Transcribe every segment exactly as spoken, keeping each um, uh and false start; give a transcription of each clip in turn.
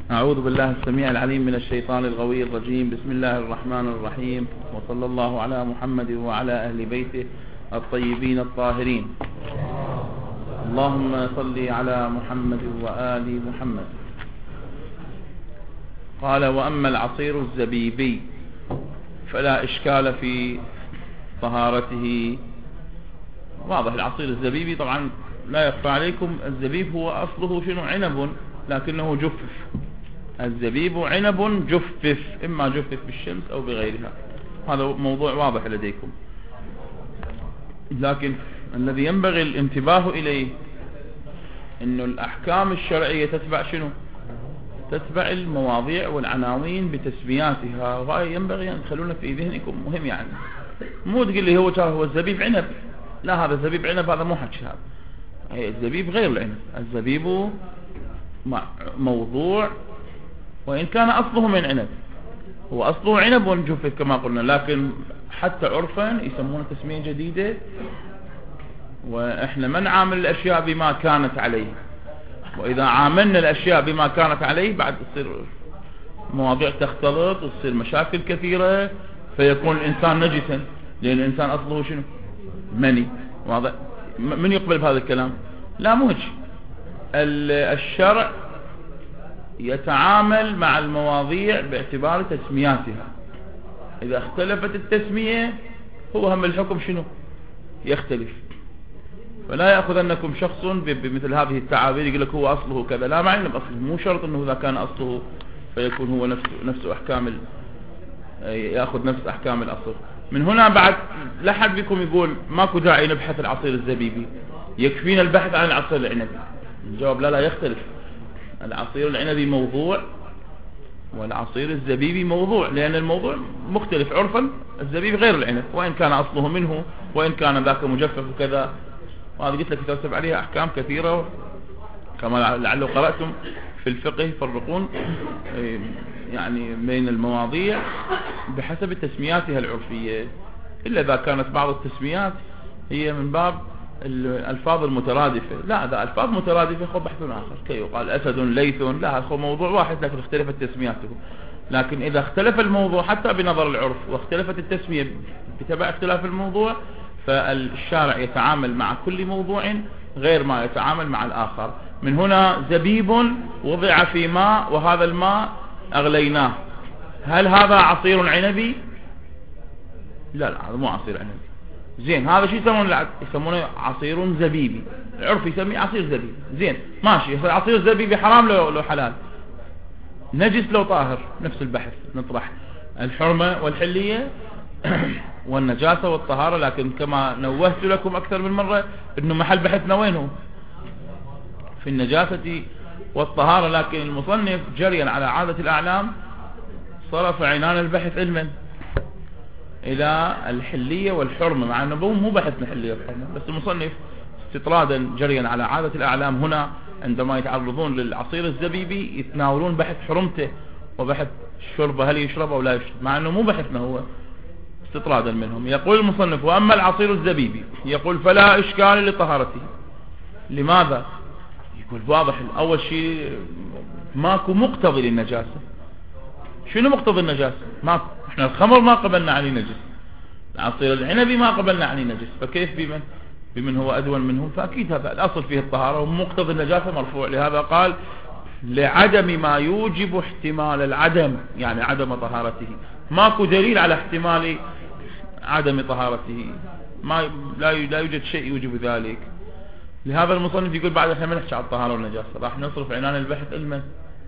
أعوذ بالله السميع العليم من الشيطان الغوي الرجيم. بسم الله الرحمن الرحيم، وصلى الله على محمد وعلى أهل بيته الطيبين الطاهرين. اللهم صل على محمد وآل محمد. قال: وأما العصير الزبيبي فلا إشكال في طهارته. واضح، العصير الزبيبي طبعا لا يخفى عليكم، الزبيب هو أصله شنو؟ عنب، لكنه جفف. الزبيب عنب جفف، إما جفف بالشمس أو بغيرها. هذا موضوع واضح لديكم، لكن الذي ينبغي الانتباه إليه أن الأحكام الشرعية تتبع شنو؟ تتبع المواضيع والعناوين بتسمياتها، وهذا ينبغي أن تخلونا في ذهنكم، مهم. يعني مو تقول لي هو هو الزبيب عنب، لا، هذا الزبيب عنب، هذا مو حكي. هذا الزبيب غير العنب. الزبيب موضوع، وإن كان أصله من عنب، هو أصله عنب جفف كما قلنا، لكن حتى عرفا يسمونه تسمية جديدة. وإحنا ما نعامل الأشياء بما كانت عليه، وإذا عاملنا الأشياء بما كانت عليه بعد تصير مواضيع تختلط وتصير مشاكل كثيرة، فيكون الإنسان نجسا، لأن الإنسان أصله شنو؟ مني. واضح؟ من يقبل بهذا الكلام؟ لا، مو هيك. الشرع يتعامل مع المواضيع باعتبار تسمياتها. إذا اختلفت التسمية هو هم الحكم شنو؟ يختلف. فلا يأخذنكم شخص بمثل هذه التعابير يقول لك هو أصله كذا، لا، ما علم أصله، مو شرط أنه إذا كان أصله فيكون هو نفس نفس أحكام، يأخذ نفس أحكام الأصل. من هنا بعد لا حد بكم يقول ماكو داعي نبحث العصير الزبيبي، يكفينا البحث عن العصير العنبي. الجواب لا، لا يختلف. العصير العنبي موضوع، والعصير الزبيبي موضوع، لأن الموضوع مختلف عرفا. الزبيب غير العنب، وإن كان أصله منه، وإن كان ذاك مجفف وكذا. وهذا قلت لك يترتب عليها أحكام كثيرة، كما لعله قرأتم في الفقه يفرقون يعني بين المواضيع بحسب تسمياتها العرفية، إلا إذا كانت بعض التسميات هي من باب الألفاظ المترادفة. لا، إذا ألفاظ مترادفة خذ بحث آخر، كي يقال أسد ليث، لا، هو موضوع واحد لكن اختلفت تسمياته. لكن إذا اختلف الموضوع حتى بنظر العرف واختلفت التسمية بتبع اختلاف الموضوع، فالشارع يتعامل مع كل موضوع غير ما يتعامل مع الآخر. من هنا زبيب وضع في ماء، وهذا الماء أغليناه، هل هذا عصير عنبي؟ لا، لا، هذا مو عصير عنبي. زين، هذا شو يسمونه؟ يسمونه عصير زبيبي. العرف يسميه عصير زبيبي. زين، ماشي. يصير عصير زبيبي حرام لو لو حلال؟ نجس لو طاهر؟ نفس البحث نطرح الحرمة والحلية والنجاسة والطهارة. لكن كما نوهت لكم أكثر من مرة إنه محل بحثنا وينه؟ في النجاسة والطهارة. لكن المصنف جريا على عادة الأعلام صرف عنان البحث علما إلى الحلية والحرمة، مع أنه مو بحثنا حلية والحرمة، بس المصنف استطرادا جريا على عادة الأعلام هنا عندما يتعرضون للعصير الزبيبي يتناولون بحث حرمته وبحث شربه، هل يشرب أو لا يشرب، مع أنه مو بحثنا، هو استطرادا منهم. يقول المصنف: وأما العصير الزبيبي، يقول فلا إشكال لطهارته. لماذا؟ يقول واضح، أول شيء ماكو مقتضي للنجاسة. شنو مقتضي النجاسة؟ ماكو. احنا الخمر ما قبلنا عليه نجس، العصير العنبي ما قبلنا عليه نجس، فكيف بمن بمن هو أدون منهم؟ فأكيد هذا الأصل فيه الطهارة، ومقتضي النجاسة مرفوع. لهذا قال: لعدم ما يوجب احتمال العدم، يعني عدم طهارته. ماكو دليل على احتمال عدم طهارته، ما لا لا يوجد شيء يوجب ذلك. لهذا المصنف يقول بعد احنا ما نحكي عن الطهارة والنجاسة، راح نصرف عنان البحث علما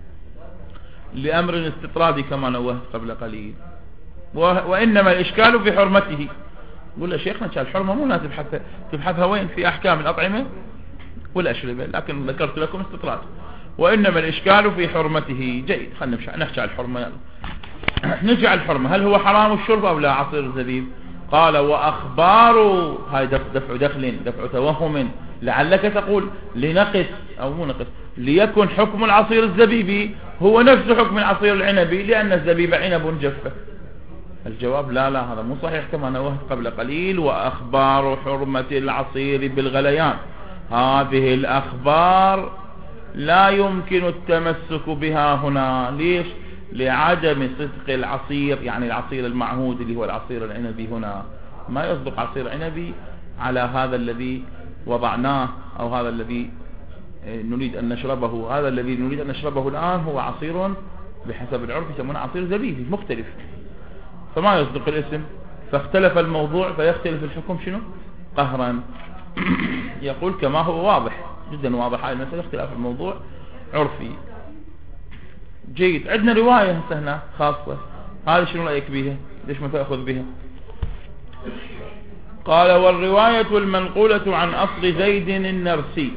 لأمر استطرادي كما نوهت قبل قليل. وإنما الإشكال في حرمته. قل له شيخنا كان الحرمة مو لازم تبحثها، تبحثها وين؟ في أحكام الأطعمة والأشربة، لكن ذكرت لكم استطراد. وإنما الإشكال في حرمته. جيد، خلينا نحكي عن الحرمة. يلا نجي على الحرمة، هل هو حرام الشرب أو لا عصير الزبيب؟ قال: وأخبار، هاي دفع دخل، دفع توهم، لعلك تقول لنقص أو مو نقص، ليكن حكم العصير الزبيبي هو نفس حكم العصير العنبي لأن الزبيب عنب جفة. الجواب: لا، لا، هذا مو صحيح كما نوهت قبل قليل. وأخبار حرمة العصير بالغليان، هذه الأخبار لا يمكن التمسك بها هنا. ليش؟ لعدم صدق العصير، يعني العصير المعهود اللي هو العصير العنبي، هنا ما يصدق عصير عنبي على هذا الذي وضعناه أو هذا الذي نريد أن نشربه. هذا الذي نريد أن نشربه الآن هو عصير بحسب العرف يسمونه عصير زبيبي مختلف، فما يصدق الاسم، فاختلف الموضوع فيختلف الحكم شنو؟ قهرا. يقول كما هو واضح جدا، واضح هاي المسألة، اختلاف الموضوع عرفي. جيد، عندنا رواية هنا خاصة، هذه شنو رأيك بها؟ ليش ما تأخذ بها؟ قال والرواية المنقولة عن أصل زيد النرسي.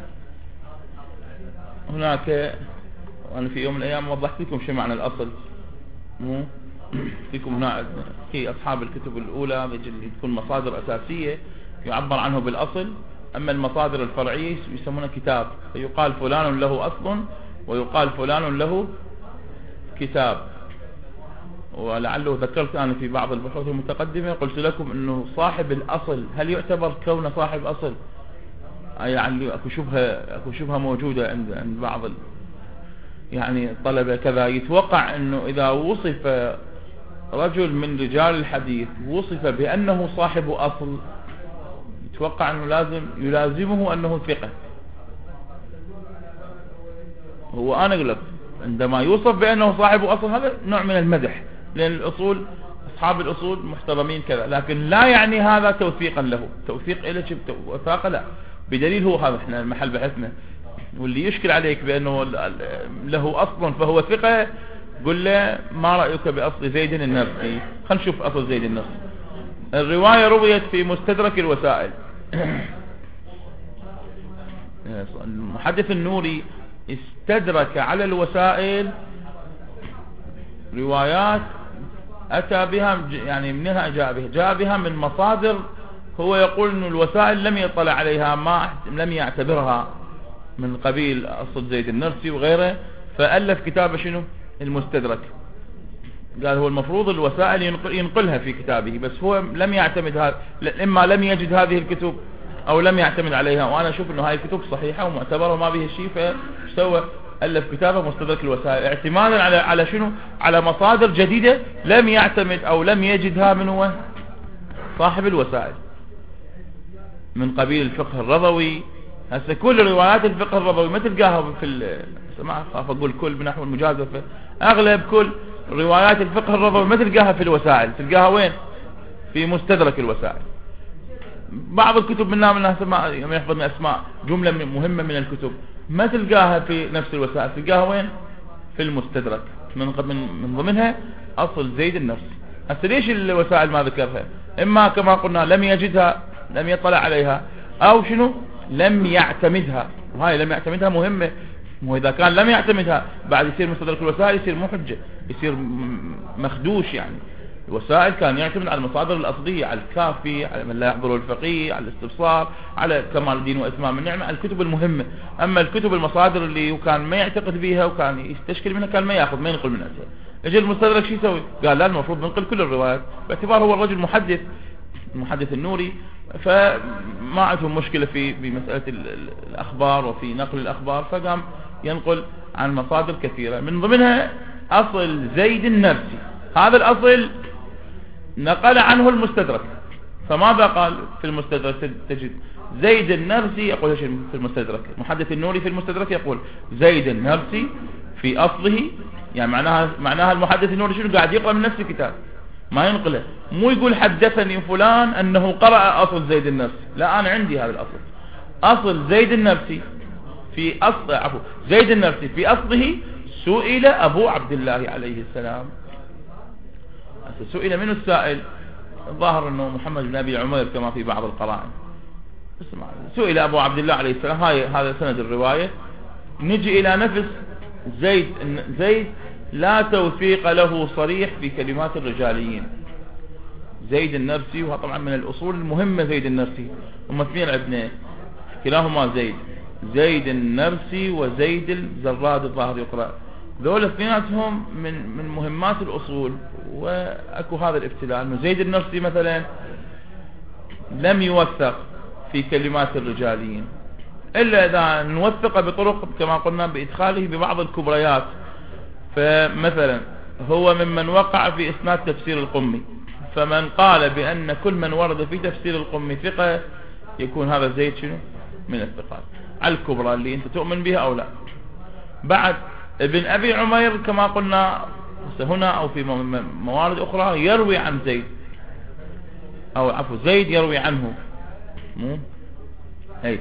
هناك وأنا في يوم من الأيام وضحت لكم شيء معنى الأصل، مو فيكم هنا في أصحاب الكتب الأولى اللي تكون مصادر أساسية يعبر عنه بالأصل، أما المصادر الفرعية يسمونها كتاب، فيقال فلان له أصل ويقال فلان له كتاب. ولعله ذكرت أنا في بعض البحوث المتقدمة قلت لكم أنه صاحب الأصل هل يعتبر كونه صاحب أصل؟ يعني أكو شبهة أكو شبهة موجودة عند عند بعض ال... يعني الطلبة كذا، يتوقع أنه إذا وصف رجل من رجال الحديث وصف بأنه صاحب أصل يتوقع أنه لازم يلازمه أنه ثقة. هو أنا أقول لك عندما يوصف بأنه صاحب أصل هذا نوع من المدح، لأن الأصول أصحاب الأصول محترمين كذا، لكن لا يعني هذا توثيقا له، توثيق إلى شيء وثاقة لا، بدليل هو هذا احنا المحل بحثنا. واللي يشكل عليك بأنه له أصل فهو ثقة قل له ما رأيك بأصل زيد النرسي؟ خلينا نشوف أصل زيد النرسي. الرواية رويت في مستدرك الوسائل. المحدث النوري استدرك على الوسائل روايات أتى بها، يعني منها جاء بها جاء بها من مصادر هو يقول أن الوسائل لم يطلع عليها، ما لم يعتبرها من قبيل أصل زيد النرسي وغيره، فألف كتابه شنو؟ المستدرك. قال هو المفروض الوسائل ينقل ينقلها في كتابه، بس هو لم يعتمد هذا، إما لم يجد هذه الكتب أو لم يعتمد عليها، وأنا أشوف أنه هاي الكتب صحيحة ومعتبرة وما بها شيء، فسوى ألف كتابه مستدرك الوسائل اعتمادا على على شنو؟ على مصادر جديدة لم يعتمد أو لم يجدها من هو صاحب الوسائل، من قبيل الفقه الرضوي. هسه كل روايات الفقه الرضوي ما تلقاها في ما خاف أقول كل بنحو المجازفة، أغلب كل روايات الفقه الرضوي ما تلقاها في الوسائل، تلقاها وين؟ في مستدرك الوسائل. بعض الكتب منها منها اسماء يحفظ من اسماء جملة مهمة من الكتب ما تلقاها في نفس الوسائل، تلقاها وين؟ في المستدرك، من من ضمنها أصل زيد النرسي. هسه ليش الوسائل ما ذكرها؟ إما كما قلنا لم يجدها، لم يطلع عليها، أو شنو؟ لم يعتمدها، وهاي لم يعتمدها مهمة. وإذا كان لم يعتمدها بعد يصير مستدرك الوسائل يصير مو حجة، يصير مخدوش. يعني الوسائل كان يعتمد على المصادر الأصلية، على الكافي، على من لا يحضره الفقيه، على الاستبصار، على كمال الدين وإتمام النعمة، الكتب المهمة. أما الكتب المصادر اللي كان ما يعتقد بها وكان يستشكل منها كان ما يأخذ، ما ينقل منها. اجى المستدرك شو يسوي؟ قال لا، المفروض ننقل كل الروايات، باعتبار هو الرجل محدث، المحدث النوري، فما عندهم مشكلة في بمسألة الأخبار وفي نقل الأخبار، فقام ينقل عن مصادر كثيرة من ضمنها أصل زيد النرسي. هذا الأصل نقل عنه المستدرك، فماذا قال في المستدرك؟ تجد زيد النرسي يقول في المستدرك، المحدث النوري في المستدرك يقول زيد النرسي في أصله، يعني معناها معناها المحدث النوري شنو؟ قاعد يقرأ من نفس الكتاب ما ينقله، مو يقول حدثني فلان أنه قرأ أصل زيد النرسي، لا أنا عندي هذا الأصل، أصل زيد النرسي في أصل عفوا زيد النرسي في أصله سئل أبو عبد الله عليه السلام. سئل من السائل؟ الظاهر أنه محمد بن أبي عمير كما في بعض القرائن. سئل أبو عبد الله عليه السلام، هاي هذا سند الرواية. نجي إلى نفس زيد زيد لا توثيق له صريح في كلمات الرجاليين. زيد النرسي، وهو طبعا من الأصول المهمة زيد النرسي، هم اثنين عندنا كلاهما زيد، زيد النرسي وزيد الزراد الظاهر يقرأ، ذول اثنيناتهم من من مهمات الأصول. وأكو هذا الابتلاء أنه زيد النرسي مثلا لم يوثق في كلمات الرجاليين، إلا إذا نوثق بطرق كما قلنا بإدخاله ببعض الكبريات. فمثلا هو ممن وقع في إسناد تفسير القمي، فمن قال بأن كل من ورد في تفسير القمي ثقة يكون هذا زيد شنو من الثقات على الكبرى اللي أنت تؤمن بها أو لا. بعد ابن أبي عمير كما قلنا هنا أو في موارد أخرى يروي عن زيد، أو عفوا زيد يروي عنه. مو أي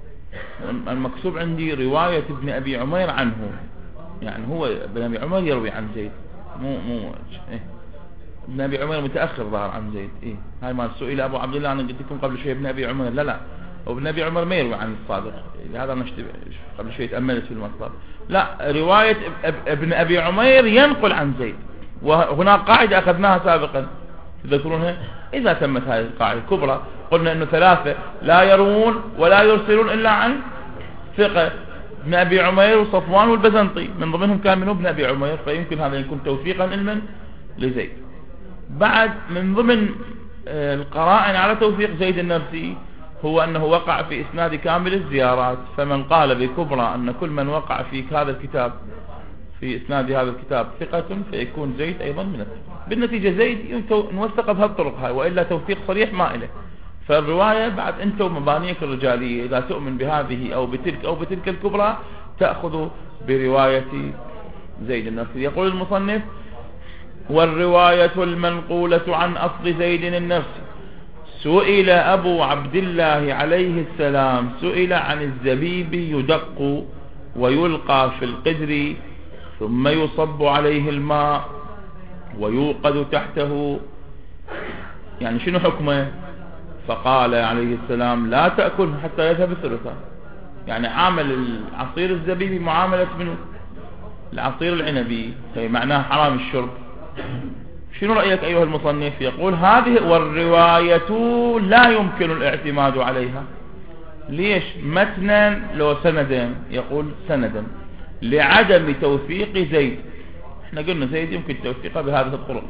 المكتوب عندي رواية ابن أبي عمير عنه، يعني هو ابن أبي عمير يروي عن زيد، مو مو إيه ابن أبي عمير متأخر ظهر عن زيد. إيه هاي ما سئل أبو عبد الله، أنا قلت لكم قبل شوي ابن أبي عمير، لا لا وابن أبي عمر ما يروي عن الصادق، هذا أنا قبل شوي تأملت في المطلب. لا، رواية ابن أبي عمير ينقل عن زيد، وهناك قاعدة أخذناها سابقا تذكرونها؟ إذا تمت هذه القاعدة الكبرى قلنا أنه ثلاثة لا يروون ولا يرسلون إلا عن ثقة، ابن أبي عمير وصفوان والبزنطي، من ضمنهم كان منه ابن أبي عمير، فيمكن هذا يكون توثيقا علما لزيد. بعد من ضمن القرائن على توثيق زيد النرسي هو أنه وقع في إسناد كامل الزيارات، فمن قال بكبرى أن كل من وقع في هذا الكتاب في إسناد هذا الكتاب ثقة فيكون زيد أيضا من الثقة. بالنتيجة زيد نوثق بهالطرق هاي، وإلا توثيق صريح ما إله. فالرواية بعد أنتم مبانيك الرجالية إذا تؤمن بهذه أو بتلك أو بتلك الكبرى تأخذ برواية زيد النرسي. يقول المصنف: والرواية المنقولة عن أصل زيد النرسي سئل أبو عبد الله عليه السلام سئل عن الزبيب يدق ويلقى في القدر ثم يصب عليه الماء ويوقد تحته، يعني شنو حكمه؟ فقال عليه السلام: لا تأكل حتى يذهب الثلثان. يعني عامل عصير الزبيب معاملة منه العصير العنبي، يعني معناه حرام الشرب. شنو رأيك أيها المصنف؟ يقول: هذه والرواية لا يمكن الاعتماد عليها. ليش؟ متنا لو سندا؟ يقول سندا لعدم توثيق زيد. احنا قلنا زيد يمكن توثيقه بهذه الطرق.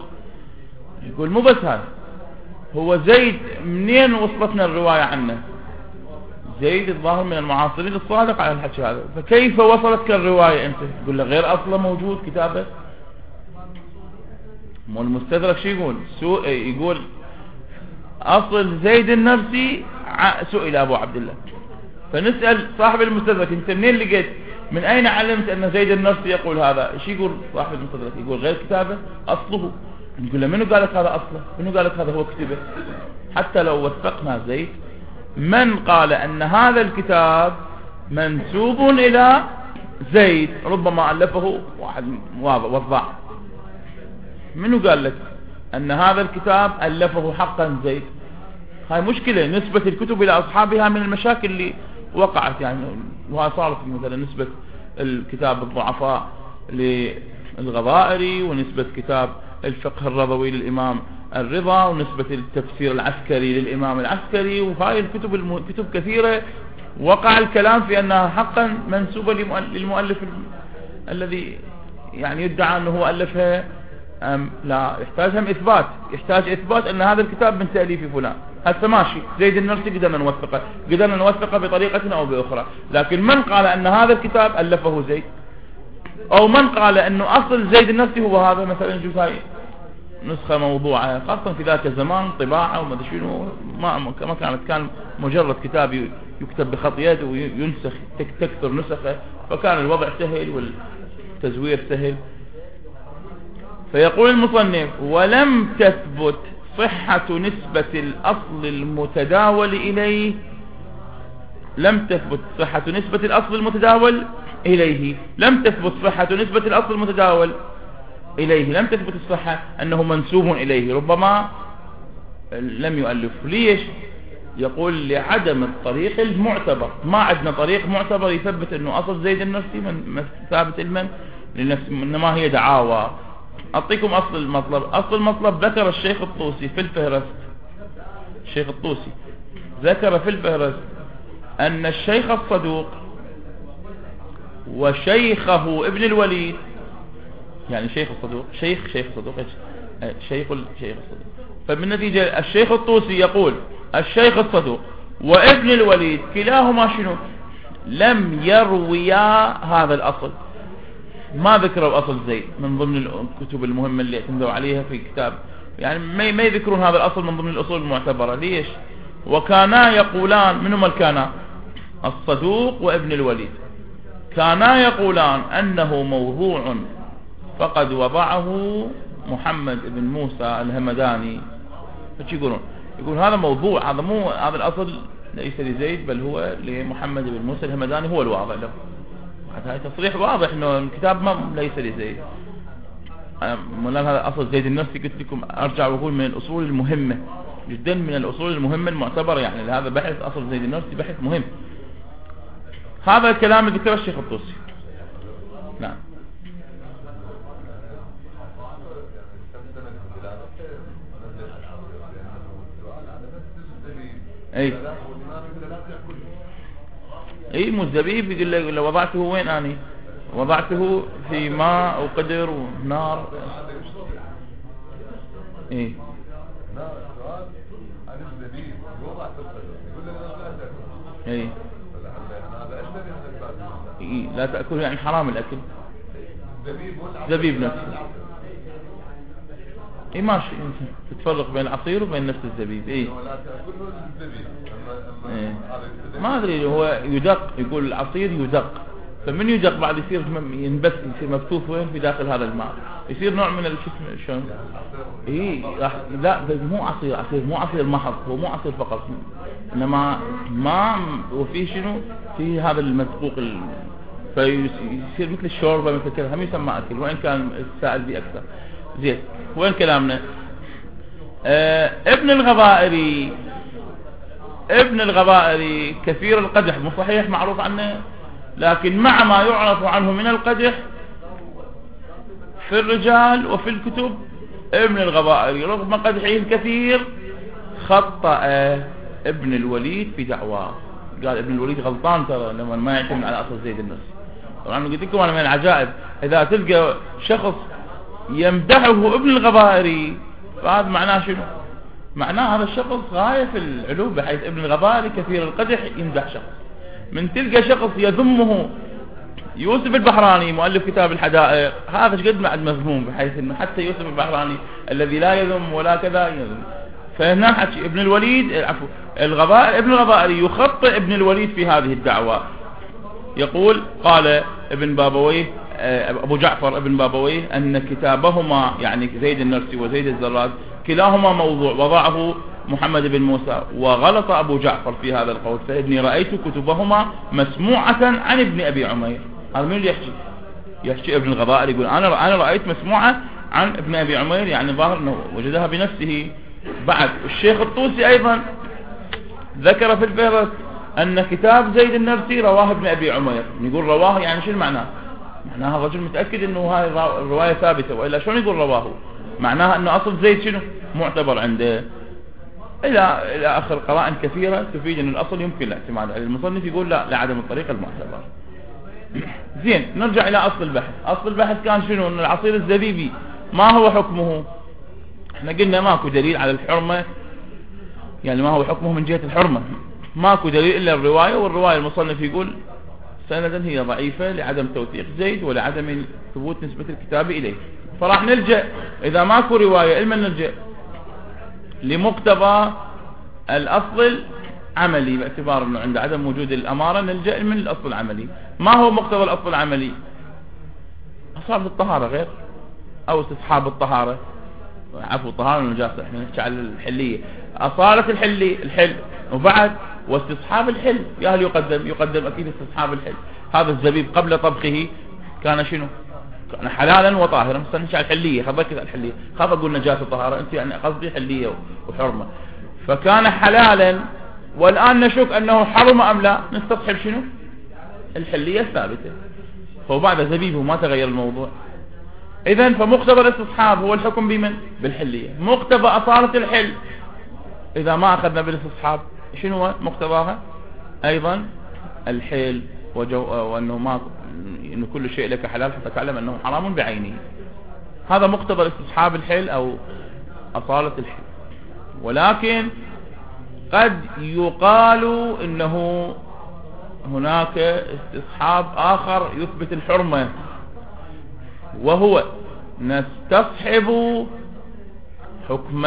يقول مو بس هذا، هو زيد منين وصلتنا الرواية عنه؟ زيد الظاهر من المعاصرين الصادق على الحكي هذا، فكيف وصلتك الرواية انت؟ يقول له غير اصله موجود كتابه. مو المستدرك شو يقول؟ سوء يقول اصل زيد النرسي سئل ابو عبد الله، فنسأل صاحب المستدرك: انت منين لقيت؟ من اين علمت ان زيد النرسي يقول هذا؟ ايش يقول صاحب المستدرك؟ يقول غير كتابه اصله. نقول له: منو قال لك هذا اصله؟ منو قال لك هذا هو كتبه؟ حتى لو وثقنا زيد، من قال ان هذا الكتاب منسوب الى زيد؟ ربما الفه واحد وضع. منو قال لك ان هذا الكتاب الفه حقا زيد؟ هاي مشكلة. نسبة الكتب الى اصحابها من المشاكل اللي وقعت، يعني وها صارت مثلا نسبة الكتاب الضعفاء للغضائري، ونسبة كتاب الفقه الرضوي للامام الرضا، ونسبة التفسير العسكري للامام العسكري، وهاي الكتب الم... كتب كثيرة وقع الكلام في انها حقا منسوبة للمؤلف الذي يعني يدعى انه هو الفها أم لا. يحتاج هم إثبات، يحتاج إثبات أن هذا الكتاب من تأليف فلان. هسه ماشي، زيد النرسي قدرنا نوثقه، قدرنا نوثقه بطريقة أو بأخرى، لكن من قال أن هذا الكتاب ألفه زيد؟ أو من قال أنه أصل زيد النرسي هو هذا؟ مثلا جزء هاي نسخة موضوعة، خاصة في ذاك الزمان طباعة وما أدري شنو، ما ما كانت، كان مجرد كتاب يكتب بخط يد وينسخ، تكثر نسخه، فكان الوضع سهل والتزوير سهل. فيقول المصنف: ولم تثبت صحة نسبة الأصل المتداول إليه لم تثبت صحة نسبة الأصل المتداول إليه لم تثبت صحة نسبة الأصل المتداول إليه لم تثبت الصحة أنه منسوب إليه، ربما لم يؤلف. ليش؟ يقول: لعدم الطريق المعتبر. ما عندنا طريق معتبر يثبت أنه أصل زيد النرسي من ثابت المن لنفسه، إنما هي دعاوى. أعطيكم أصل المطلب. أصل المطلب ذكر الشيخ الطوسي في الفهرست، الشيخ الطوسي ذكر في الفهرست أن الشيخ الصدوق وشيخه ابن الوليد، يعني شيخ الصدوق شيخ شيخ الصدوق شيخ الشيخ الصدوق، فبالنتيجة الشيخ الطوسي يقول الشيخ الصدوق وابن الوليد كلاهما شنو؟ لم يرويا هذا الأصل، ما ذكروا أصل زيد من ضمن الكتب المهمة اللي اعتمدوا عليها في كتاب، يعني ما يذكرون هذا الأصل من ضمن الأصول المعتبرة. ليش؟ وكانا يقولان، منهم الكانا الصدوق وابن الوليد، كانا يقولان أنه موضوع فقد وضعه محمد بن موسى الهمداني. ايش يقولون؟ يقول هذا موضوع، هذا مو هذا الأصل ليس لزيد بل هو لمحمد بن موسى الهمداني، هو الواضع له. هذا تصريح واضح انه الكتاب ما ليس لزيد. مولانا هذا أصل زيد النرسي قلت لكم أرجع وأقول من الأصول المهمة جدا، من الأصول المهمة المعتبرة، يعني لهذا بحث أصل زيد النرسي بحث مهم. هذا الكلام اللي ذكره الشيخ الطوسي. نعم. اي اي مو الزبيب، يقول لك لو وضعته وين اني وضعته في ماء وقدر ونار. اي اي اي لا تأكل، يعني حرام الأكل. زبيب نفسه. اي ماشي، تتفرق بين العصير وبين نفس الزبيب. اي إيه. ما ادري، هو يدق، يقول العصير يدق، فمن يدق بعد يصير ينبث، يصير مبثوث وين في داخل هذا الماء، يصير نوع من الشسم شلون. اي لا مو عصير، عصير مو عصير محض، هو مو عصير فقط، انما ما وفيه شنو، فيه هذا المسبوق ال... فيصير مثل الشوربه مثل كذا، هم يسمى اكل وان كان السائل به اكثر. زين، وين كلامنا؟ آه ابن الغبائري، ابن الغبائري كثير القدح، مو صحيح معروف عنه، لكن مع ما يعرف عنه من القدح في الرجال وفي الكتب، ابن الغبائري رغم قدحه الكثير خطأ ابن الوليد في دعواه. قال ابن الوليد غلطان ترى لما ما يعتمد على أصل زيد النرسي. طبعا قلت لكم أنا من العجائب إذا تلقى شخص يمدحه ابن الغبائري، فهذا معناه شنو؟ معناه هذا الشخص غاية في العلو، بحيث ابن الغبائري كثير القدح يمدح شخص. من تلقى شخص يذمه يوسف البحراني مؤلف كتاب الحدائق، هذا قد ما عد مذموم، بحيث انه حتى يوسف البحراني الذي لا يذم ولا كذا يذم. فهنا حكي ابن الوليد عفوا الغبائري، ابن الغبائري يخطئ ابن الوليد في هذه الدعوة. يقول قال ابن بابويه ابو جعفر ابن بابويه ان كتابهما يعني زيد النرسي وزيد الزراد كلاهما موضوع وضعه محمد بن موسى، وغلط ابو جعفر في هذا القول، فإني رأيت كتبهما مسموعة عن ابن ابي عمير. هذا من اللي يحكي؟ يحكي ابن الغبائري، يقول انا انا رأيت مسموعة عن ابن ابي عمير، يعني ظاهر انه وجدها بنفسه. بعد الشيخ الطوسي ايضا ذكر في الفهرس ان كتاب زيد النرسي رواه ابن ابي عمير. يقول رواه يعني شو معناه؟ معناها الرجل متأكد انه هاي الرواية ثابتة، وإلا شلون يقول رواه؟ معناها انه اصل زيد شنو معتبر عنده، الى الى اخر قرائن كثيرة تفيد ان الاصل يمكن الاعتماد عليه. المصنف يقول لا لعدم الطريقة المعتبر. زين، نرجع الى اصل البحث. اصل البحث كان شنو؟ ان العصير الزبيبي ما هو حكمه؟ احنا قلنا ماكو دليل على الحرمة، يعني ما هو حكمه من جهة الحرمة، ماكو دليل الا الرواية، والرواية المصنف يقول سندا هي ضعيفة لعدم توثيق زيد ولعدم ثبوت نسبة الكتاب إليه. فراح نلجأ إذا ماكو رواية إلما نلجأ لمقتضى الأصل العملي، باعتبار أنه عند عدم وجود الأمارة نلجأ من الأصل العملي. ما هو مقتضى الأصل العملي؟ أصابة الطهارة غير، أو استصحاب الطهارة، عفوا الطهارة النجاسة، احنا نحكي على الحلية، أصالة الحلي الحل، وبعد واستصحاب الحل. يا هل يقدم؟ يقدم أكيد استصحاب الحل. هذا الزبيب قبل طبخه كان شنو؟ كان حلالا وطاهرا. بس نحكي على الحلية، خذ ركز على الحلية، خاف أقول نجاسة طهارة، أنت يعني قصدي حلية وحرمة. فكان حلالا، والآن نشك أنه حرم أم لا، نستصحب شنو؟ الحلية الثابتة. فبعد زبيبه ما تغير الموضوع. إذن فمقتضى الاستصحاب هو الحكم بمن؟ بالحلية. مقتضى أصالة الحل إذا ما أخذنا بالاستصحاب شنو هو مقتضاها؟ أيضا الحل، وجو... وأنه ما إنه كل شيء لك حلال حتى تعلم أنه حرام بعينه. هذا مقتضى الاستصحاب الحل أو أصالة الحل. ولكن قد يقال إنه هناك استصحاب آخر يثبت الحرمة، وهو نستصحب حكم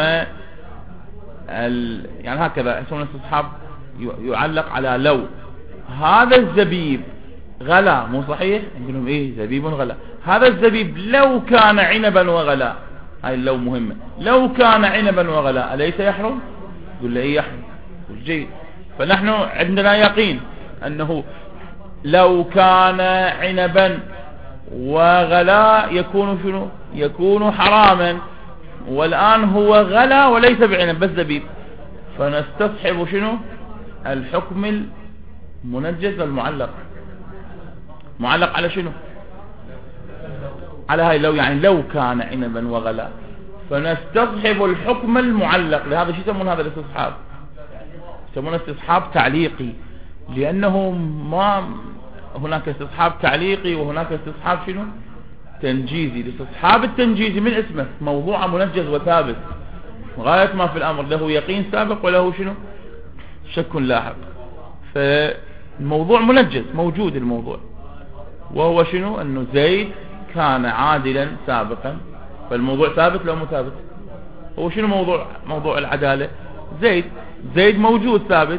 ال... يعني هكذا يسمون استصحاب يعلق على لو هذا الزبيب غلا، مو صحيح؟ نقول لهم ايه زبيب غلا، هذا الزبيب لو كان عنبا وغلا، هاي اللو مهمة، لو كان عنبا وغلا أليس يحرم؟ يقول له ايه يحرم. يقول جيد، فنحن عندنا يقين أنه لو كان عنبا وغلا يكون شنو؟ يكون حراما، والآن هو غلا وليس بعنب بس زبيب، فنستصحب شنو؟ الحكم المنجز المعلق. معلق على شنو؟ على هاي لو، يعني لو كان عنبا وغلا، فنستصحب الحكم المعلق. لهذا شو يسمون هذا الاستصحاب؟ يسمونه استصحاب تعليقي، لأنه ما هناك استصحاب تعليقي وهناك استصحاب شنو؟ تنجيزي. الاستصحاب التنجيزي من اسمه موضوع منجز وثابت غاية ما في الأمر، له يقين سابق وله شنو؟ شك لاحق. فالموضوع منجز موجود الموضوع، وهو شنو؟ أنه زيد كان عادلا سابقا، فالموضوع ثابت لو مو ثابت. هو شنو موضوع موضوع العدالة؟ زيد زيد موجود ثابت،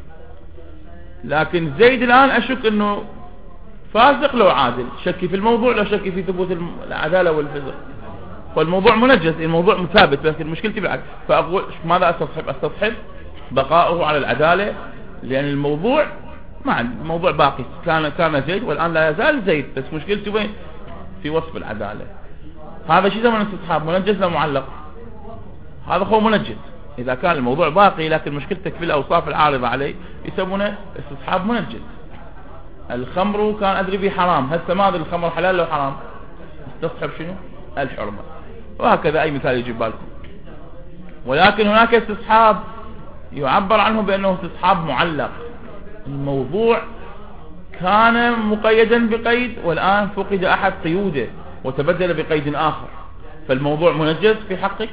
لكن زيد الآن أشك أنه فاسق لو عادل، شكي في الموضوع لو شكي في ثبوت العدالة والفسق، فالموضوع منجز، الموضوع ثابت، لكن مشكلتي بالعكس. فأقول ماذا أستصحب؟ أستصحب بقاؤه على العدالة، لأن الموضوع ما الموضوع باقي، كان كان زيد والآن لا يزال زيد، بس مشكلتي وين؟ في وصف العدالة. هذا شيء زمن استصحاب منجز لا معلق، هذا هو منجز إذا كان الموضوع باقي، لكن مشكلتك في الأوصاف العارضة عليه يسمونه استصحاب منجز. الخمر كان أدري به حرام، هسه ما أدري الخمر حلال لو حرام، استصحب شنو؟ الحرمة. وهكذا أي مثال يجيب بالكم. ولكن هناك استصحاب يعبر عنه بأنه استصحاب معلق، الموضوع كان مقيدا بقيد والآن فقد أحد قيوده وتبدل بقيد آخر، فالموضوع منجز في حقك.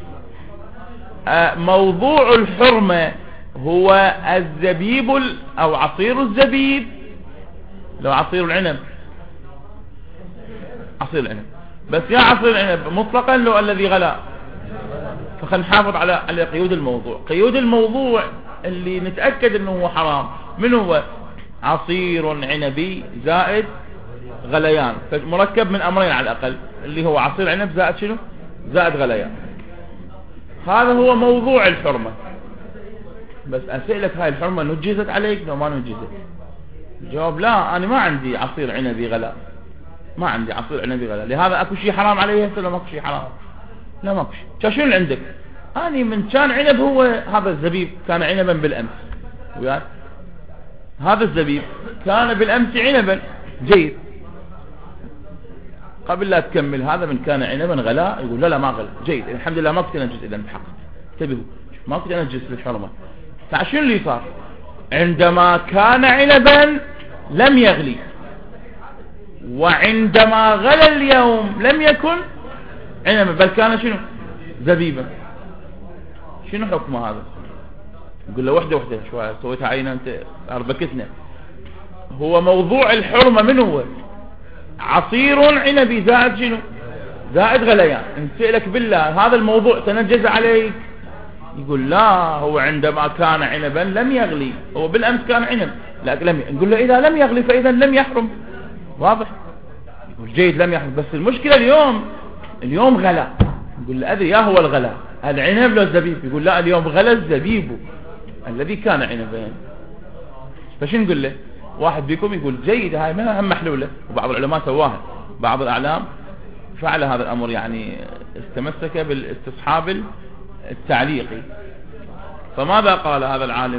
موضوع الحرمة هو الزبيب أو عصير الزبيب، لو عصير العنب، عصير العنب بس، يا عصير العنب مطلقا لو الذي غلا، فخلنا نحافظ على على قيود الموضوع. قيود الموضوع اللي نتأكد انه هو حرام من هو؟ عصير عنبي زائد غليان، مركب من امرين على الاقل، اللي هو عصير عنب زائد شنو؟ زائد غليان. هذا هو موضوع الحرمة. بس اسألك هاي الحرمة نجزت عليك لو ما نجزت؟ الجواب لا، انا ما عندي عصير عنبي غلا، ما عندي عصير عنبي غلا، لهذا اكو شيء حرام عليه هسه؟ لو ماكو شيء حرام، لا ماكو شيء. شنو اللي عندك؟ اني من كان عنب هو هذا الزبيب كان عنبا بالامس، وياك هذا الزبيب كان بالامس عنبا، جيد. قبل لا تكمل هذا من كان عنبا غلا، يقول لا لا ما غلا، جيد الحمد لله ما كنت انجز اذا بحق، انتبهوا ما كنت انجز للحرمة. فشنو اللي صار؟ عندما كان عنبا لم يغلي، وعندما غلى اليوم لم يكن عنبا بل كان شنو؟ زبيبا. شنو حكمه هذا؟ يقول له وحده وحده شوية سويتها عينة انت اربكتنا. هو موضوع الحرمة من هو؟ عصير عنبي زائد شنو؟ زائد غليان. نسألك بالله هذا الموضوع تنجز عليك؟ يقول لا، هو عندما كان عنبا لم يغلي، هو بالامس كان عنب لكن لم ي... نقول له اذا لم يغلي فاذا لم يحرم، واضح؟ يقول جيد لم يحرم، بس المشكلة اليوم اليوم غلا. يقول له ادري يا هو الغلا العنب لو الزبيب؟ يقول لا، اليوم غلا الزبيب الذي كان عنبا. فشو نقول له؟ واحد بيكم يقول جيد هاي ما هم محلولة، وبعض العلماء سواها، بعض الاعلام فعل هذا الامر، يعني استمسك بالاستصحاب التعليقي. فماذا قال هذا العالم؟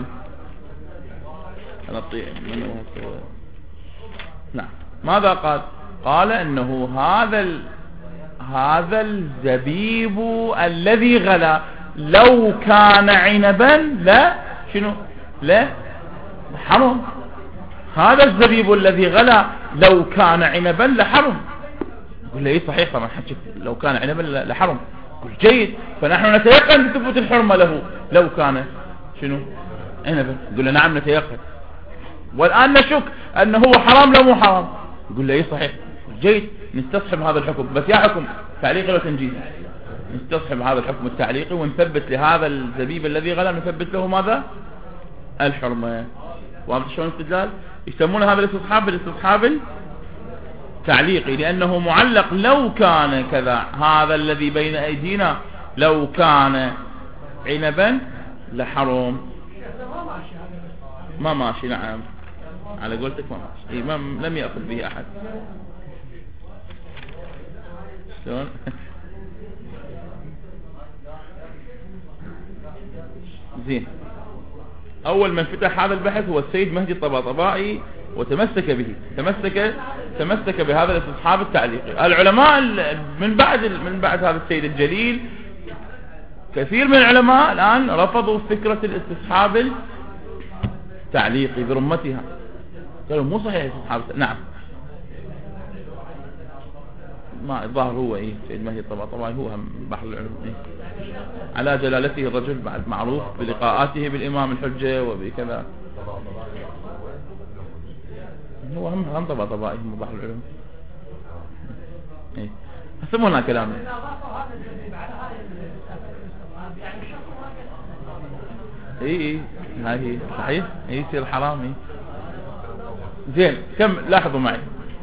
نعم ماذا قال؟ قال انه هذا ال... هذا الزبيب الذي غلا لو كان عنبا لا شنو؟ لا حرم. هذا الزبيب الذي غلا لو كان عنبا لحرم. يقول له ايه صحيح طبعا حكيت لو كان عنبا لحرم. يقول جيد، فنحن نتيقن بثبوت الحرمة له لو كان شنو؟ عنبا. يقول له نعم نتيقن. والآن نشك أنه هو حرام لو مو حرام، يقول له ايه صحيح جيد، نستصحب هذا الحكم، بس يا حكم تعليقي ولا تنجيزي؟ نستصحب هذا الحكم التعليقي ونثبت لهذا الزبيب الذي غلى نثبت له ماذا؟ الحرمة. واضح شلون الاستدلال؟ يسمون هذا الاستصحاب بالاستصحاب التعليقي، لأنه معلق لو كان كذا، هذا الذي بين أيدينا لو كان عنبا لحرم. ما ماشي، نعم على قولتك ما ماشي، ما لم يأخذ به أحد. شلون؟ زين. أول من فتح هذا البحث هو السيد مهدي الطباطبائي، وتمسك به، تمسك تمسك بهذا الاستصحاب التعليقي. العلماء من بعد من بعد هذا السيد الجليل، كثير من العلماء الآن رفضوا فكرة الاستصحاب التعليقي برمتها، قالوا مو صحيح الاستصحاب. نعم، ما الظاهر هو ايه سيد مهدي الطباطبائي هو هم بحر العلوم، إيه؟ على جلالته الرجل بعد معروف بلقاءاته بالإمام الحجة وبكذا، هو هم هم طباطبائي هم بحر العلوم. ايه هسمونا كلامه. اي اي هاي هي صحيح، اي يصير حرام. اي زين، كم لاحظوا معي.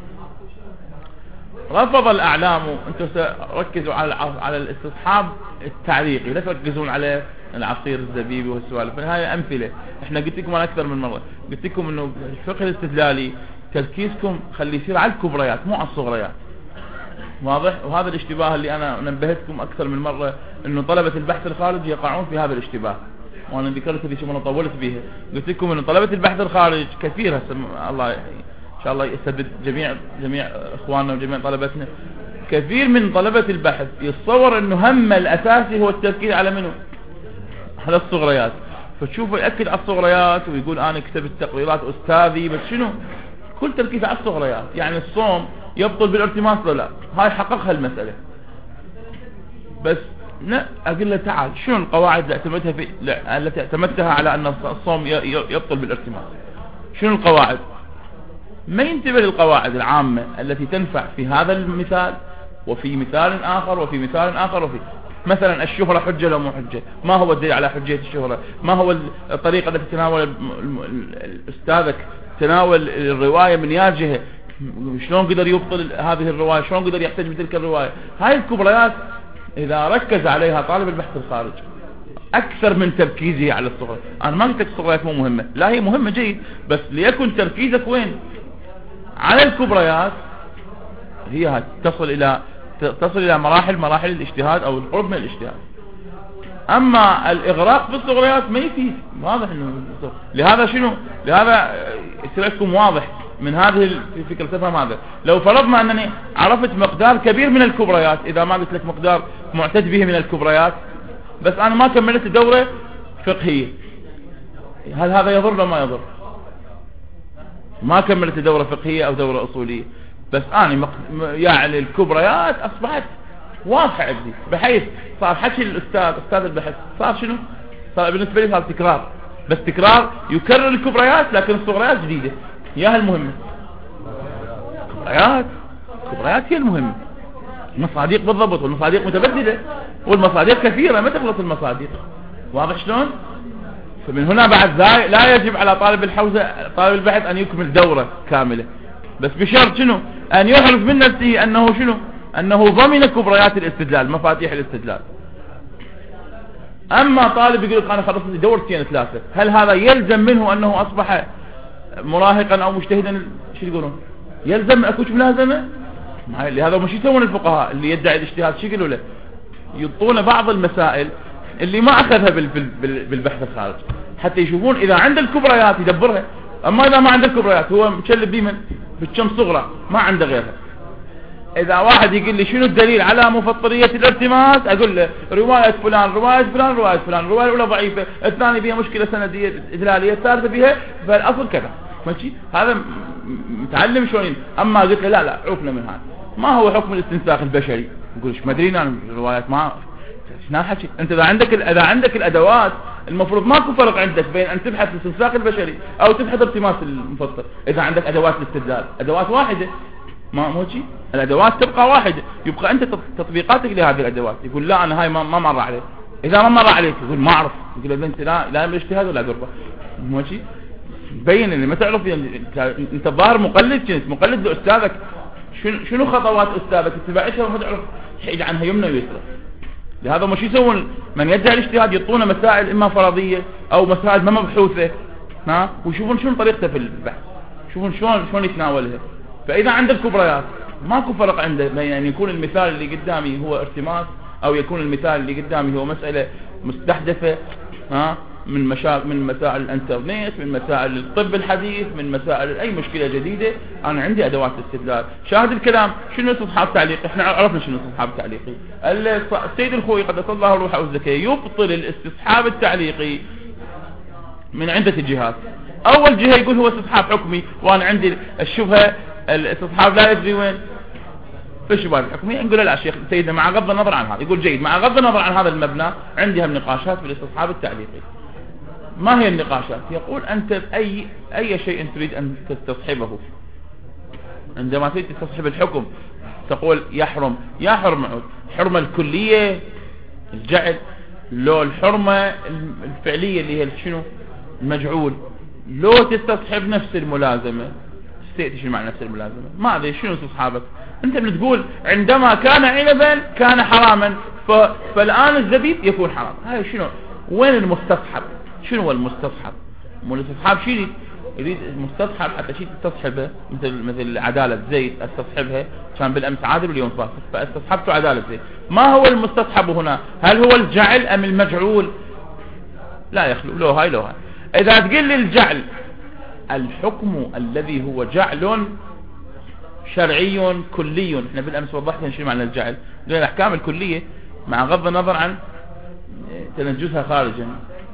رفض الأعلام، انتم ركزوا على على الاستصحاب التعليقي، لا تركزون على العصير الزبيبي والسوالف، هاي أمثلة. احنا قلت لكم أنا أكثر من مرة، قلت لكم إنه الفقه الاستدلالي تركيزكم خلي يصير على الكبريات مو على الصغريات. واضح؟ وهذا الاشتباه اللي أنا نبهتكم أكثر من مرة، إنه طلبة البحث الخارجي يقعون في هذا الاشتباه، وأنا ذكرت هذه شو طولت بيها. قلت لكم إنه طلبة البحث الخارج كثير هسه، الله إن شاء الله يسدد جميع جميع إخواننا وجميع طلبتنا. كثير من طلبة البحث يتصور إنه هم الأساسي هو التركيز على منه؟ على الصغريات. فتشوفه يأكد على الصغريات ويقول أنا كتبت تقريرات أستاذي، بس شنو؟ كل تركيز على الصغريات. يعني الصوم يبطل بالارتماس ولا لا؟ هاي حققها المسألة. بس لا، أقول له تعال شنو القواعد اللي اعتمدتها في لا التي اعتمدتها على أن الصوم يبطل بالارتماس؟ شنو القواعد؟ ما ينتبه للقواعد العامة التي تنفع في هذا المثال وفي مثال آخر وفي مثال آخر وفي مثلا الشهرة حجة لو مو حجة، ما هو الدليل على حجية الشهرة؟ ما هو الطريقة التي تناول أستاذك تناول الرواية من يا جهة؟ شلون قدر يبطل هذه الرواية؟ شلون قدر يحتج بتلك الرواية؟ هاي الكبريات إذا ركز عليها طالب البحث الخارج أكثر من تركيزه على الصغر. أنا ما قلت لك الصغريات مو مهمة، لا هي مهمة جيد، بس ليكن تركيزك وين؟ على الكبريات. هي هاي تصل إلى تصل إلى مراحل مراحل الاجتهاد أو القرب من الاجتهاد. أما الإغراق في الصغريات ما يفيد. واضح إنه لهذا شنو؟ لهذا يصير لكم واضح من هذه الفكرة. تفهم هذا؟ لو فرضنا أنني عرفت مقدار كبير من الكبريات، إذا ما قلت لك مقدار معتد به من الكبريات، بس أنا ما كملت دورة فقهية، هل هذا يضر ولا ما يضر؟ ما كملت دورة فقهية أو دورة أصولية، بس أنا مق... يعني الكبريات أصبحت واضحة عندي، بحيث صار حكي الأستاذ أستاذ البحث صار شنو؟ صار بالنسبة لي صار تكرار، بس تكرار يكرر الكبريات لكن الصغريات جديدة. ياها المهمة كبريات كبريات هي المهمة. المصادق بالضبط، والمصادق متبدلة، والمصادق كثيرة ما تخلص المصادق. واضح شلون؟ فمن هنا بعد لا يجب على طالب الحوزة طالب البحث أن يكمل دورة كاملة، بس بشرط شنو؟ أن يعرف من نفسه أنه شنو؟ أنه ضمن كبريات الاستدلال، مفاتيح الاستدلال. أما طالب يقول أنا خلصت دورتين ثلاثة، هل هذا يلزم منه أنه أصبح مراهقا أو مجتهدا؟ شو يقولون؟ يلزم أكو ملازمة؟ لهذا مش يسوون الفقهاء اللي يدعي الاجتهاد شو يقولوا له؟ يعطون بعض المسائل اللي ما أخذها بالبحث الخارجي حتى يشوفون إذا عند الكبريات يدبرها. أما إذا ما عند الكبريات هو مشلب بيمن في الشمس صغرى ما عنده غيرها. إذا واحد يقول لي شنو الدليل على مفطرية الارتماس، أقول له رواية فلان رواية فلان رواية فلان، الرواية الأولى ضعيفة، الثانية فيها مشكلة سندية إدلالية، الثالثة فيها فالأصل كذا. ماشي؟ هذا متعلم شلون. أما قلت له لا لا عوفنا من هذا، ما هو حكم الاستنساخ البشري؟ يقول ايش ما ادري انا الروايات ما شنو حكي. انت اذا عندك اذا عندك الادوات المفروض ماكو فرق عندك بين ان تبحث في السياق البشري او تبحث التماس المفسر. اذا عندك ادوات الاستدلال ادوات واحده، ما مو شيء، الادوات تبقى واحده، يبقى انت تطبيقاتك لهذه الادوات. يقول لا انا هاي ما, ما مر عليه، اذا ما مر عليك يقول ما اعرف، يقول انت لا لا اجتهاد ولا قربه، مو شيء. بين اللي ما تعرف انت الظاهر مقلد، كنت مقلد لاستاذك، شنو شنو خطوات استاذك اتبعتها وما تعرف حيد عنها يمنى ويسرى. لهذا ما شو يسوون من يدعي الاجتهاد؟ يعطونا مسائل اما فرضيه او مسائل ما مبحوثه، ها، ويشوفون شنو طريقته في البحث، يشوفون شلون شلون يتناولها. فاذا عند الكبريات ماكو فرق عنده بين ان يكون المثال اللي قدامي هو ارتماس او يكون المثال اللي قدامي هو مساله مستحدثه، ها، من مشاكل من مسائل الانترنت، من مسائل الطب الحديث، من مسائل اي مشكله جديده. انا عندي ادوات استدلال. شاهد الكلام شنو استصحاب تعليقي؟ احنا عرفنا شنو استصحاب تعليقي. السيد الخوي قدس الله روحه الزكيه يبطل الاستصحاب التعليقي من عده جهات. اول جهه يقول هو استصحاب حكمي، وانا عندي الشبهه الاستصحاب لا يدري وين في الشبهه الحكميه. نقول لا شيخ سيدنا مع غض النظر عن هذا، يقول جيد، مع غض النظر عن هذا المبنى عندي هم نقاشات في الاستصحاب التعليقي. ما هي النقاشات؟ يقول أنت أي أي شيء تريد أن تستصحبه، عندما تريد تستصحب الحكم تقول يحرم يحرم حرمة الكلية الجعل، لو الحرمة الفعلية اللي هي شنو المجعول، لو تستصحب نفس الملازمة. استيتي شنو معنى نفس الملازمة؟ ما أدري شنو استصحابك أنت. بتقول عندما كان عنبا كان حراما، فالآن الزبيب يكون حرام. هاي شنو؟ وين المستصحب؟ شنو هو المستصحب؟ مو الاستصحاب شيء يريد المستصحب حتى شيء تستصحبه، مثل مثل عدالة زيد استصحبها، كان بالامس عادل واليوم فاسد فاستصحبت عدالة زيد. ما هو المستصحب هنا؟ هل هو الجعل ام المجعول؟ لا يخلو، لو هاي لو هاي. اذا تقول لي الجعل الحكم الذي هو جعل شرعي كلي، احنا بالامس وضحنا شنو معنى الجعل، الاحكام الكلية مع غض النظر عن تنجزها خارجا.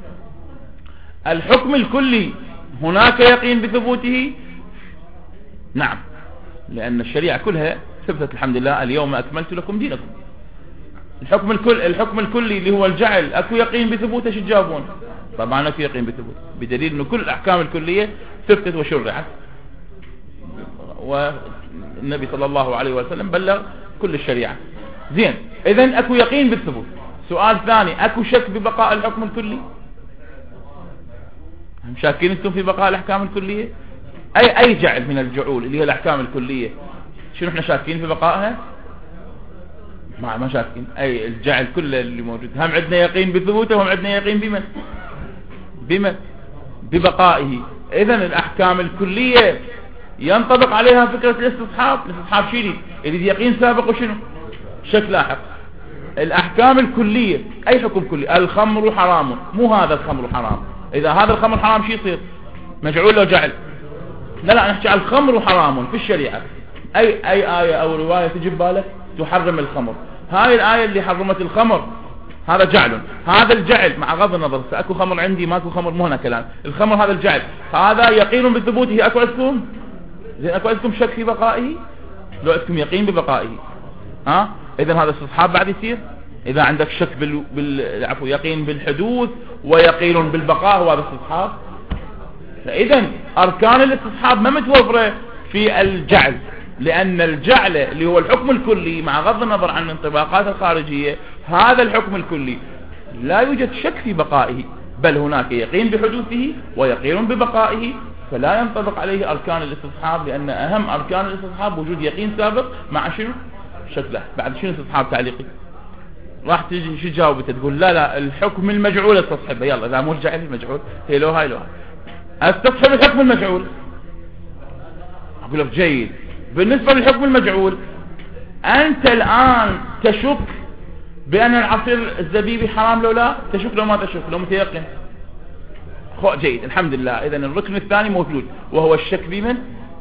الحكم الكلي هناك يقين بثبوته، نعم، لأن الشريعة كلها ثبتت الحمد لله اليوم أكملت لكم دينكم. الحكم الكل الحكم الكلي اللي هو الجعل أكو يقين بثبوته، شو تجاوبون؟ طبعا أكو يقين بثبوته، بدليل أنه كل الأحكام الكلية ثبتت وشرعت، والنبي صلى الله عليه وسلم بلغ كل الشريعة. زين، إذن أكو يقين بالثبوت. سؤال ثاني، أكو شك ببقاء الحكم الكلي؟ هم شاكين انتم في بقاء الاحكام الكليه؟ اي اي جعل من الجعول اللي هي الاحكام الكليه شنو احنا شاكين في بقائها؟ ما ما شاكين. اي الجعل كله اللي موجود هم عندنا يقين بثبوته وهم عندنا يقين بمن بمن ببقائه. اذا الاحكام الكليه ينطبق عليها فكره الاستصحاب. الاستصحاب شيء يريد يقين سابق وشنو شك لاحق. الاحكام الكليه اي حكم كلي، الخمر حرام، مو هذا الخمر حرام، إذا هذا الخمر حرام شو يصير؟ مجعول لو جعل؟ لا لا، نحكي على الخمر حرام في الشريعة. أي أي آية أو رواية تجي ببالك تحرم الخمر؟ هاي الآية اللي حرمت الخمر هذا جعل. هذا الجعل مع غض النظر فأكو خمر عندي ماكو خمر، مو هنا كلام. الخمر هذا الجعل هذا يقين بثبوته. أكو عندكم زين أكو عندكم شك في بقائه؟ لو عندكم يقين ببقائه ها، إذا هذا استصحاب بعد يصير. إذا عندك شك بال... بال... عفوا يقين بالحدوث ويقين بالبقاء وهذا استصحاب. فإذا أركان الاستصحاب ما متوفرة في الجعل، لأن الجعل اللي هو الحكم الكلي مع غض النظر عن الانطباقات الخارجية، هذا الحكم الكلي لا يوجد شك في بقائه، بل هناك يقين بحدوثه ويقين ببقائه، فلا ينطبق عليه أركان الاستصحاب، لأن أهم أركان الاستصحاب وجود يقين سابق مع شنو شكله. بعد شنو استصحاب تعليقي؟ راح تجي شو جاوبت؟ تقول لا لا الحكم المجعول استصحبه. يلا اذا مو الجعل المجعول هي لو هاي لو هاي استصحب الحكم المجعول. اقول لك جيد، بالنسبه للحكم المجعول انت الان تشك بان العصير الزبيبي حرام لو لا؟ تشك لو ما تشك؟ لو متيقن؟ خو جيد الحمد لله. اذا الركن الثاني موجود وهو الشك بمن؟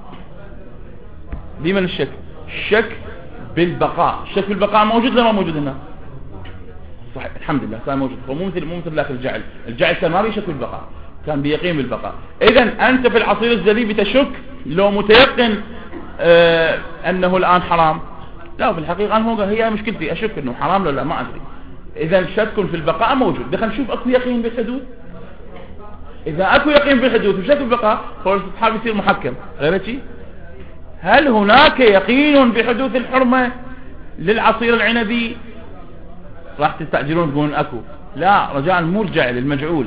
بمن الشك؟ الشك بالبقاء. الشك بالبقاء موجود ولا ما موجود هنا؟ صحيح الحمد لله كان موجود. هو مو مثل مو مثل ذاك الجعل. الجعل كان ما بيشك بالبقاء، كان بيقين بالبقاء. اذا انت في العصير الزبيبي تشك لو متيقن آه انه الان حرام؟ لا في الحقيقه هو هي مشكلتي اشك انه حرام ولا لا ما ادري. اذا شك في البقاء موجود. دخل نشوف اكو يقين بالحدوث. اذا اكو يقين بالحدوث بشكل البقاء هو الاستصحاب يصير محكم. غير شيء، هل هناك يقين بحدوث الحرمة للعصير العنبي؟ راح تستعجلون تقولون اكو. لا، رجاء مرجع للمجعول.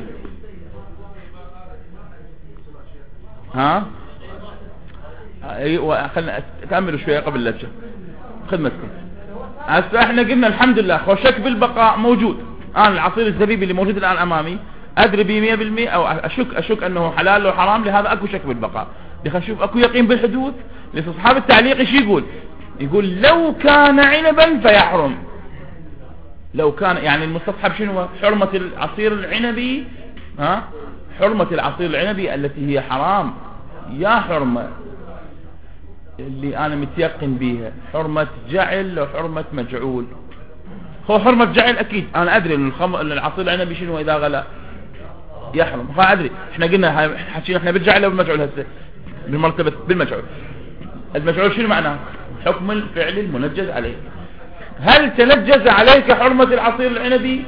ها ايوه، خلنا تأملوا شوية قبل اللجة خدمتكم. هسه احنا قلنا الحمد لله خو شك بالبقاء موجود. انا العصير الزبيبي اللي موجود الان امامي ادري به مية بالمية او اشك اشك انه حلال او حرام، لهذا اكو شك بالبقاء. خلينا نشوف اكو يقين بالحدوث. لاستصحاب التعليق ايش يقول؟ يقول لو كان عنبا فيحرم. لو كان يعني المستصحب شنو؟ حرمة العصير العنبي. ها حرمة العصير العنبي التي هي حرام. يا حرمة اللي انا متيقن بيها، حرمة جعل وحرمة مجعول. هو حرمة جعل اكيد انا ادري ان الخم... العصير العنبي شنو اذا غلا يحرم. ها ادري، احنا قلنا حكينا احنا بالجعل والمجعول. هسه بالمرتبة بالمجعول. المجعول شنو معناه؟ حكم الفعل المنجز عليه. هل تنجز عليك حرمة العصير العنبي؟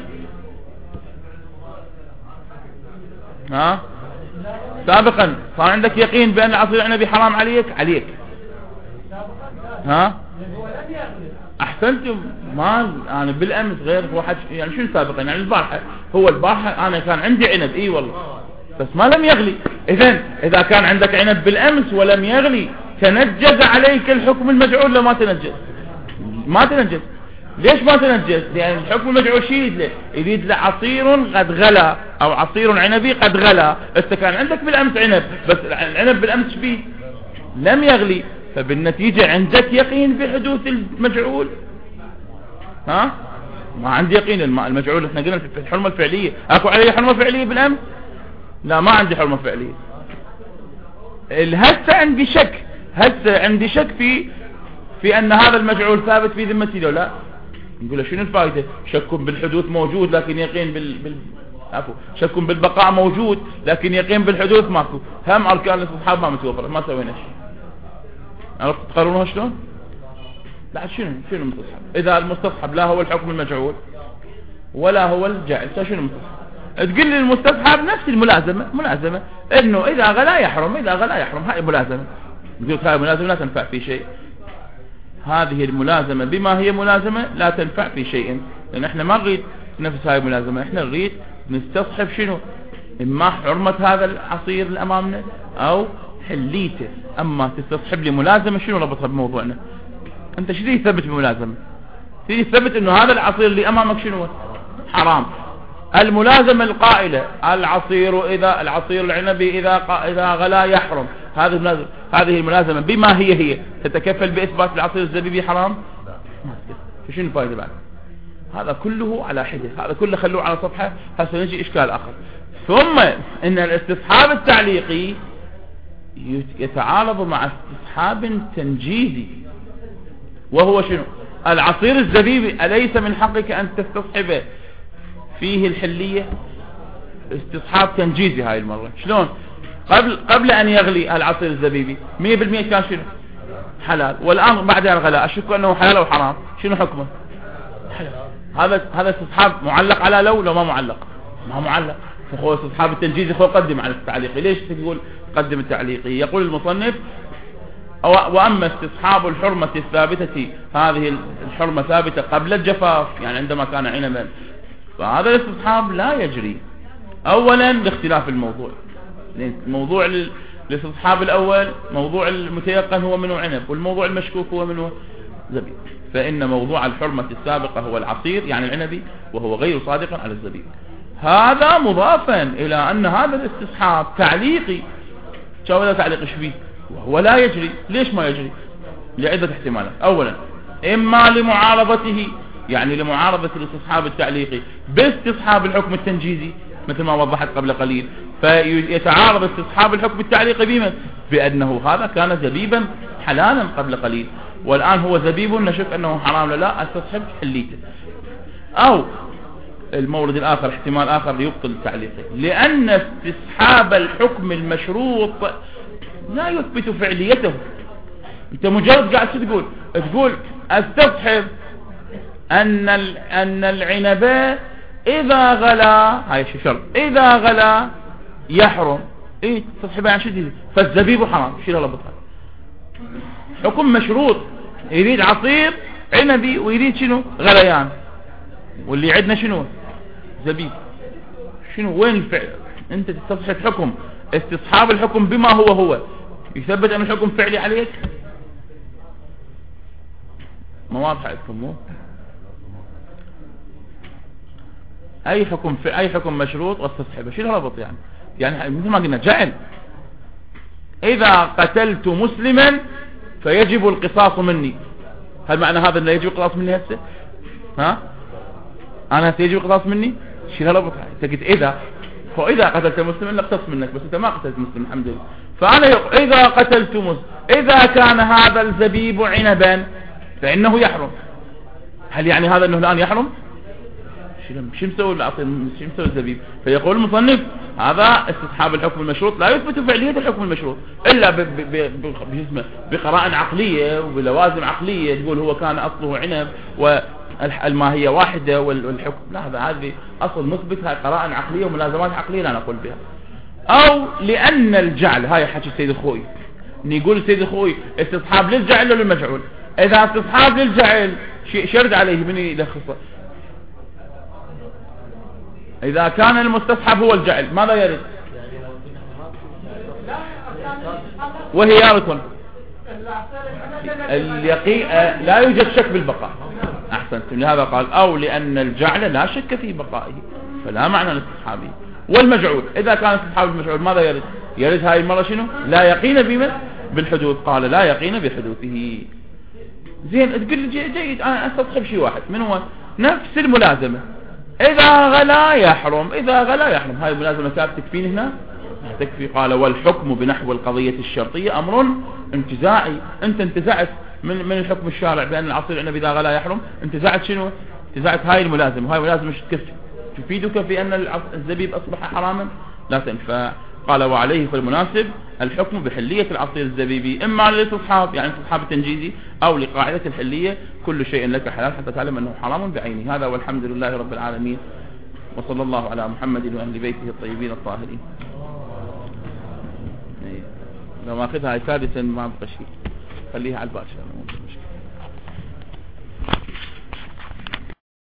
ها سابقا صار عندك يقين بأن العصير العنبي حرام عليك عليك ها احسنتم. ما انا بالامس غير واحد يعني شنو سابقا يعني البارحه. هو البارحه انا كان عندي عنب اي والله بس ما لم يغلي. اذا اذا كان عندك عنب بالامس ولم يغلي تنجز عليك الحكم المجعول. لا ما تنجز ما تنجز. ليش ما تنجز؟ لان الحكم المجعول شيء يريد له يريد له عصير قد غلا او عصير عنبي قد غلا. انت كان عندك بالامس عنب بس العنب بالامس فيه لم يغلي، فبالنتيجة عندك يقين بحدوث المجعول. ها ما عندي يقين. المجعول احنا قلنا في الحرمة الفعلية. اكو علي حرمة فعلية بالامس؟ لا ما عندي حرمة فعلية. هسه عندي شك. هسه عندي شك في في ان هذا المجعول ثابت في ذمتي لو لا. نقول له شنو الفائدة؟ شك بالحدوث موجود لكن يقين بال, بال... عفوا شك بالبقاء موجود لكن يقين بالحدوث ماكو. هم اركان الاستصحاب ما متوفرة. ما سوينا شيء. عرفت تقارنوها شلون؟ لا شنو شنو المستصحب؟ اذا المستصحب لا هو الحكم المجعول ولا هو الجعل، شنو المستصحب؟ تقول لي المستصحب نفس الملازمة. ملازمة انه اذا غلا يحرم، اذا غلا يحرم. هاي ملازمة. تقول هاي ملازمة لا تنفع في شيء. هذه الملازمة بما هي ملازمة لا تنفع في شيء، لان احنا ما نريد نفس هاي الملازمة. احنا نريد نستصحب شنو؟ اما حرمة هذا العصير اللي امامنا او حليته. اما تستصحب لي ملازمة شنو ربطها بموضوعنا؟ انت شو يثبت بملازمة؟ تيجي يثبت انه هذا العصير اللي امامك شنو؟ حرام. الملازمة القائلة العصير اذا العصير العنبي اذا اذا غلا يحرم. هذه الملازمة هذه الملازمة بما هي هي تتكفل باثبات العصير الزبيبي حرام؟ شنو الفائدة بعد؟ هذا كله على حدة. هذا كله خلوه على صفحة. هسه نجي اشكال اخر. ثم ان الاستصحاب التعليقي يتعارض مع استصحاب تنجيزي، وهو شنو؟ العصير الزبيبي أليس من حقك أن تستصحبه فيه الحلية؟ استصحاب تنجيزي هاي المرة. شلون؟ قبل قبل أن يغلي العصير الزبيبي مية بالمية كان شنو؟ حلال. والآن بعد الغلاء أشك أنه حلال أو حرام. شنو حكمه؟ حلال. هذا هذا استصحاب معلق على لو لو ما معلق؟ ما معلق. فهو استصحاب التنجيزي هو قدم على التعليقي. ليش تقول قدم التعليقي؟ يقول المصنف وأما استصحاب الحرمة الثابتة، هذه الحرمة ثابتة قبل الجفاف يعني عندما كان عنبا، فهذا الاستصحاب لا يجري. أولا لاختلاف الموضوع. موضوع الاستصحاب الأول موضوع المتيقن هو منه عنب، والموضوع المشكوك هو منه زبيب. فإن موضوع الحرمة السابقة هو العصير يعني العنبي، وهو غير صادق على الزبيب. هذا مضافا إلى أن هذا الاستصحاب تعليقي. شو هذا تعليق شبيه وهو لا يجري. ليش ما يجري؟ لعدة احتمالات. اولا اما لمعارضته يعني لمعارضة الاستصحاب التعليقي باستصحاب الحكم التنجيزي مثل ما وضحت قبل قليل، فيتعارض استصحاب الحكم التعليقي بما بأنه هذا كان زبيبا حلالا قبل قليل والآن هو زبيب نشك أنه حرام. لا استصحب حليته. او المورد الآخر احتمال آخر ليبطل التعليقي، لأن استصحاب الحكم المشروط لا يثبت فعليته. انت مجرد قاعد تقول تقول استصحب ان ان العنب اذا غلا، هاي شو شرط؟ اذا غلا يحرم، ايه تصحيبها عن شديد، فالزبيب حرام، شيلها لبطها. حكم مشروط، يريد عصير عنبي ويريد شنو غليان، واللي عندنا شنو زبيب، شنو وين الفعل؟ انت تستصحب حكم، استصحاب الحكم بما هو هو يثبت ان الحكم فعلي عليك. ما واضح عندكم مو؟ اي حكم في اي حكم مشروط واستصحبه، شيل ربط يعني. يعني مثل ما قلنا جعل، اذا قتلت مسلما فيجب القصاص مني، هل معنى هذا انه يجب القصاص مني هسه؟ ها انا سيجب القصاص مني؟ شيل ربط. انت قلت اذا، فاذا قتلت مسلما لاقتص منك، بس انت ما قتلت مسلم الحمد لله. فانا يق... اذا قتلت مسلم، اذا كان هذا الزبيب عنبا فانه يحرم. هل يعني هذا انه الان يحرم؟ شو مسوي العصير، شو مسوي الزبيب؟ فيقول المصنف هذا استصحاب الحكم المشروط لا يثبت فعلية الحكم المشروط الا ب... ب... ب... ب... بقرائن عقلية وبلوازم عقلية، تقول هو كان اصله عنب والماهية واحدة والحكم لا، هذا هذه اصل مثبت، هاي قرائن عقلية وملازمات عقلية لا نقول بها. او لان الجعل، هاي حكي السيد الخوي، نقول السيد الخوي استصحاب للجعل ولا للمجعول؟ اذا استصحاب للجعل شرد عليه من يلخصه. إذا كان المستصحب هو الجعل ماذا يرد؟ وهي ركن اليقين، لا يوجد شك بالبقاء. أحسنتم، لهذا قال أو لأن الجعل لا شك في بقائه فلا معنى لاستصحابه. والمجعول إذا كان استصحاب المجعول ماذا يرد؟ يرد هاي المرة شنو؟ لا يقين بمن؟ بالحدوث. قال لا يقين بحدوثه. زين تقول لي جيد، أنا استصحب شيء واحد من هو نفس الملازمة، إذا غلا يحرم، إذا غلا يحرم، هاي الملازمة كانت تكفين هنا تكفي. قال والحكم بنحو القضية الشرطية أمر انتزاعي. أنت انتزعت من من الحكم الشارع بأن العصير العنب إذا غلا يحرم، انتزعت شنو؟ انتزعت هاي الملازمة، وهاي الملازمة مش تكفي تفيدك في أن الزبيب أصبح حراما لا تنفع. قال وعليه فالمناسب الحكم بحلية العصير الزبيبي إما للاستصحاب يعني الاستصحاب التنجيزي، أو لقاعدة الحلية كل شيء لك حلال حتى تعلم أنه حرام بعينه. هذا والحمد لله رب العالمين، وصلى الله على محمد وأهل بيته الطيبين الطاهرين. لو ما أخذها سادسا ما بقى شيء، خليها على الباشا.